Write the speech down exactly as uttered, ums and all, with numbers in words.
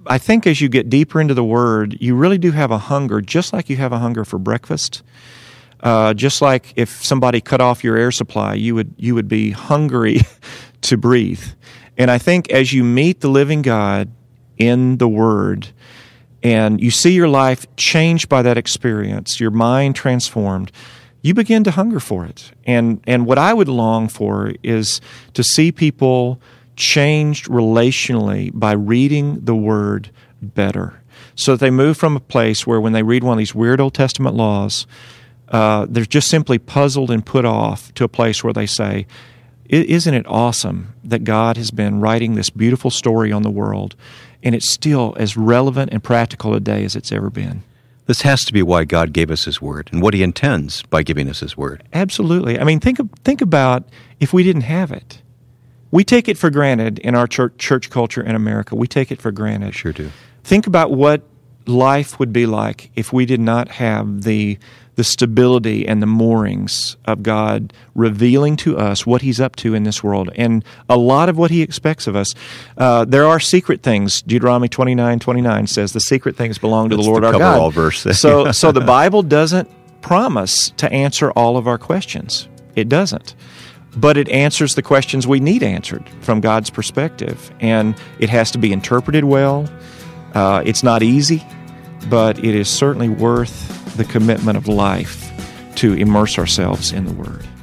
I think as you get deeper into the Word, you really do have a hunger, just like you have a hunger for breakfast. Uh, just like if somebody cut off your air supply, you would you would be hungry to breathe. And I think as you meet the living God in the Word, and you see your life changed by that experience, your mind transformed, you begin to hunger for it. And and what I would long for is to see people changed relationally by reading the Word better, so that they move from a place where when they read one of these weird Old Testament laws, uh, they're just simply puzzled and put off, to a place where they say, isn't it awesome that God has been writing this beautiful story on the world, and it's still as relevant and practical today as it's ever been? This has to be why God gave us His Word and what He intends by giving us His Word. Absolutely. I mean, think think about if we didn't have it. We take it for granted in our church, church culture in America. We take it for granted. Sure do. Think about what life would be like if we did not have the the stability and the moorings of God revealing to us what He's up to in this world, and a lot of what He expects of us. Uh, there are secret things. Deuteronomy twenty-nine twenty-nine says the secret things belong to That's the Lord the our cover God. All verse. so, so the Bible doesn't promise to answer all of our questions. It doesn't. But it answers the questions we need answered from God's perspective, and it has to be interpreted well. Uh, it's not easy, but it is certainly worth the commitment of life to immerse ourselves in the Word.